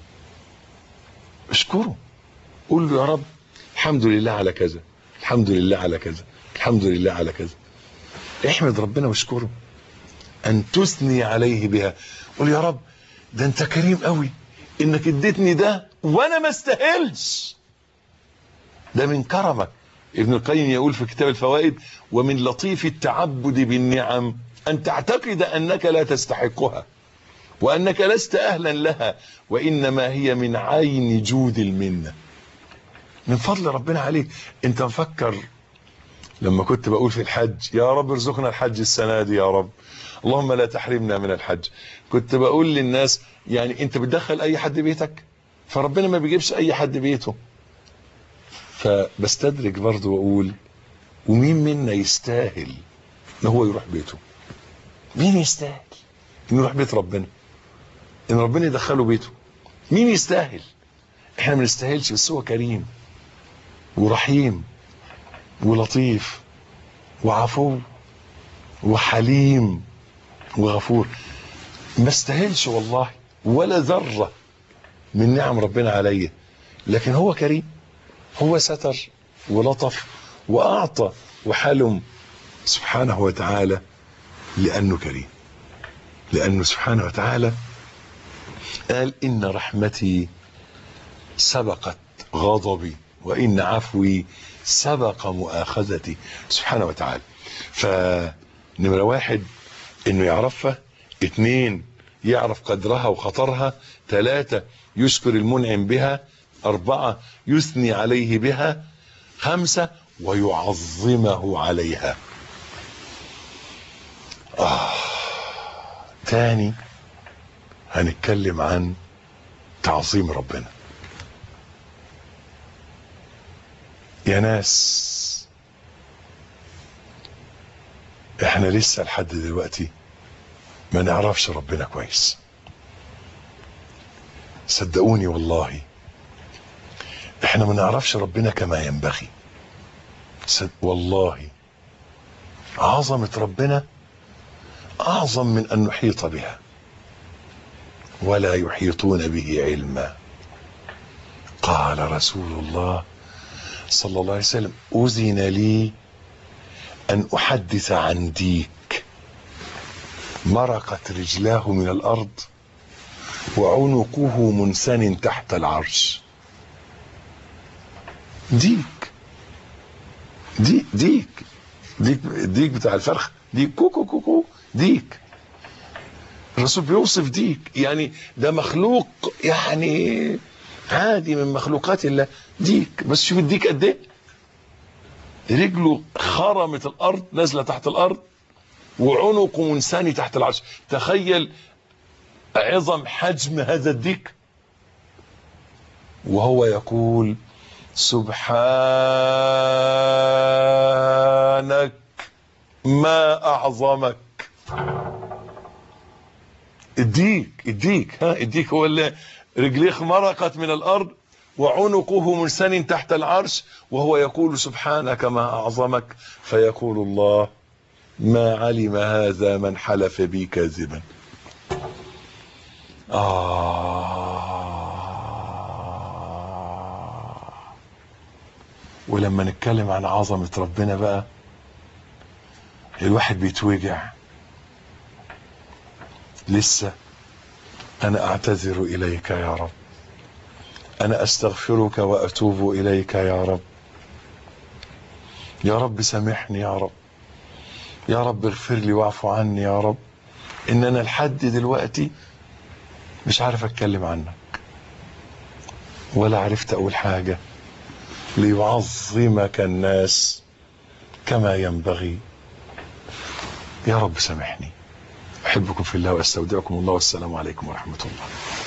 اشكره قول له يا رب الحمد لله على كذا الحمد لله على كذا الحمد لله على كذا. احمد ربنا واشكره. ان تثني عليه بها. قول يا رب ده انت كريم قوي انك اديتني ده وانا ما استاهلش. ده من كرمك. ابن القيم يقول في كتاب الفوائد ومن لطيف التعبد بالنعم ان تعتقد انك لا تستحقها وانك لست اهلا لها وانما هي من عين جود المنه. من فضل ربنا عليك. انت مفكر لما كنت بقول في الحج يا رب ارزقنا الحج السنة دي يا رب اللهم لا تحرمنا من الحج، كنت بقول للناس يعني انت بتدخل اي حد بيتك فربنا ما بيجيبش اي حد بيته. فبستدرك برضه واقول ومين منا يستاهل ان هو يروح بيته؟ مين يستاهل ان يروح بيت ربنا ان ربنا يدخله بيته؟ مين يستاهل؟ احنا ما نستاهلش بس هو كريم ورحيم ولطيف وعفو وحليم وغفور. ما استاهلش والله ولا ذرة من نعم ربنا عليا لكن هو كريم. هو ستر ولطف وأعطى وحلم سبحانه وتعالى لأنه كريم. لأنه سبحانه وتعالى قال إن رحمتي سبقت غضبي وإن عفوي سبق مؤاخذتي سبحانه وتعالى. فنمرة واحد إنه يعرفها، اتنين يعرف قدرها وخطرها، ثلاثة يشكر المنعم بها، أربعة يثني عليه بها، خمسة ويعظمه عليها. آه. تاني هنتكلم عن تعظيم ربنا. يا ناس احنا لسه لحد دلوقتي ما نعرفش ربنا كويس. صدقوني والله احنا ما نعرفش ربنا كما ينبغي. صد... والله عظمة ربنا اعظم من ان نحيط بها ولا يحيطون به علما. قال رسول الله صلى الله عليه وسلم أذن لي أن أحدث عن ديك مرقت رجلاه من الأرض وعنقه منسن تحت العرش. ديك ديك ديك ديك, ديك بتاع الفرخ، ديك كوكو كوكو ديك الرسول بيوصف ديك، يعني ده مخلوق يعني عادي من مخلوقات الله، ديك. بس شوف الديك قد ايه، رجله خرمت الارض نازله تحت الارض، وعنقه منساني تحت العرش. تخيل عظم حجم هذا الديك، وهو يقول سبحانك ما اعظمك. الديك الديك ها الديك هو اللي رجليه خمرقت من الارض وعنقه منسن تحت العرش، وهو يقول سبحانك ما اعظمك. فيقول الله ما علم هذا من حلف بي كاذبا. آه. ولما نتكلم عن عظمة ربنا بقى الواحد بيتوجع. لسه أنا أعتذر إليك يا رب، أنا أستغفرك وأتوب إليك يا رب، يا رب سامحني يا رب، يا رب اغفر لي واعف عني يا رب، إن أنا لحد دلوقتي مش عارف أتكلم عنك ولا عرفت أقول حاجة ليعظمك الناس كما ينبغي. يا رب سامحني. أحبكم في الله وأستودعكم الله، والسلام عليكم ورحمة الله.